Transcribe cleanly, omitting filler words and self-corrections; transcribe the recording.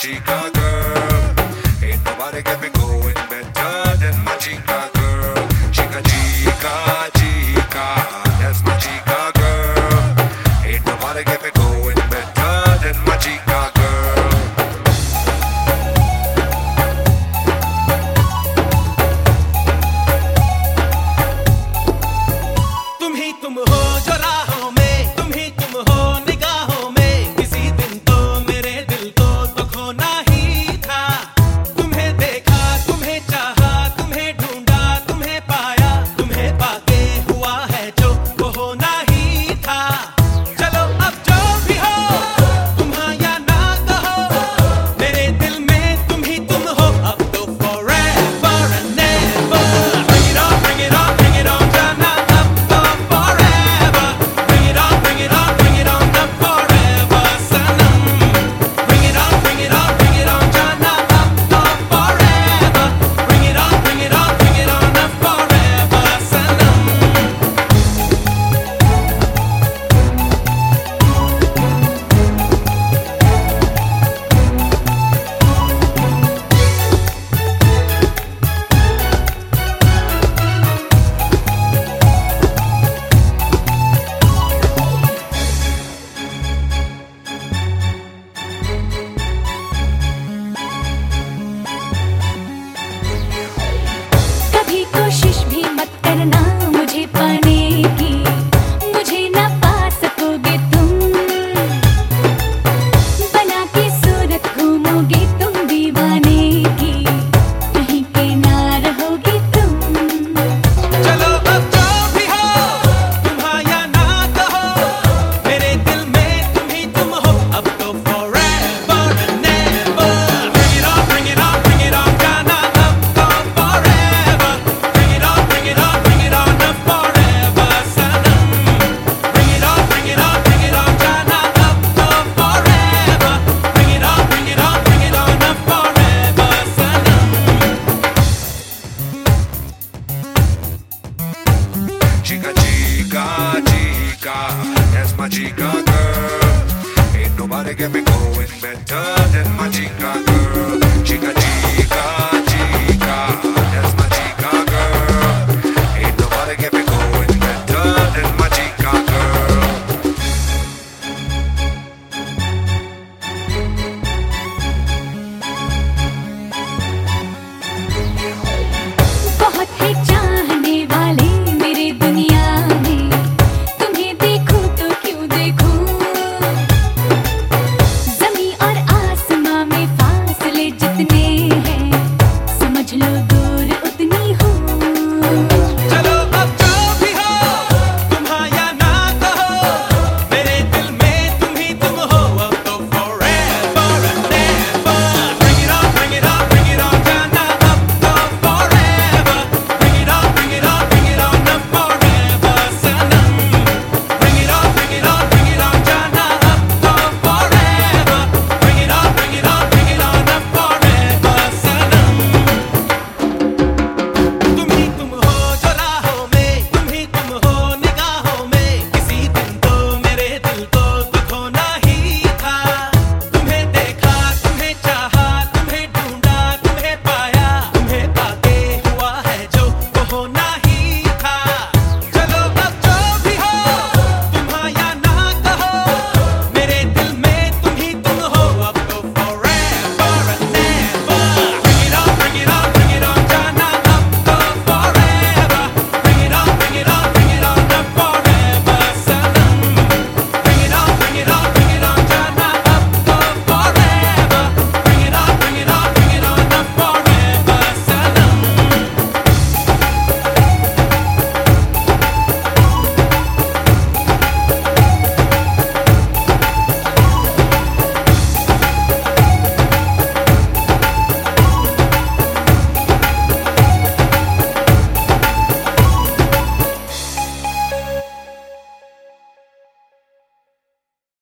chica girl. Ain't nobody get me going better than my chica girl. Chica, chica, chica, that's my chica girl. Ain't nobody get me going better than my chica girl. तुम ही तुम हो जो राहों में, तुम ही तुम हो निगाहों में। किसी दिन तो मेरे दिल को तो खोना ही था। तुम्हें देखा, तुम्हें चाहा, तुम्हें ढूंढा, तुम्हें पाया, तुम्हें पाके हुआ है जो वो होना ही था। चलो अब जो भी हो, तुम हाँ या ना कहो, मेरे दिल में तुम ही तुम हो। अब तो forever and never, bring it on, bring it on, bring it on जाना। अब तो forever, bring it on, bring it on, bring it on अब forever Sanam. Bring it on, bring it on, bring it on जाना। अब तो forever, bring it on, bring it on, bring it on अब forever सनम। कभी कोशिश भी मत करना मुझे पाने की, मुझे ना पा सकोगे तुम। बना के सूरत घूमोगे तुम दीवाने की, कहीं पे ना रहोगे तुम। चलो अब जो भी हो, तुम हाँ या ना कहो, मेरे दिल में तुम ही तुम हो। अब तो forever and never, bring it on, bring it on, bring it on जाना। अब तो forever, bring it on, bring it on, bring it on अब forever Sanam. Bring it on, bring it on, bring it on जाना। अब तो forever, bring it on, bring it on, bring it on अब forever Sanam. Chica, chica, chica, that's my chica girl. Ain't nobody get me going better than my chica girl.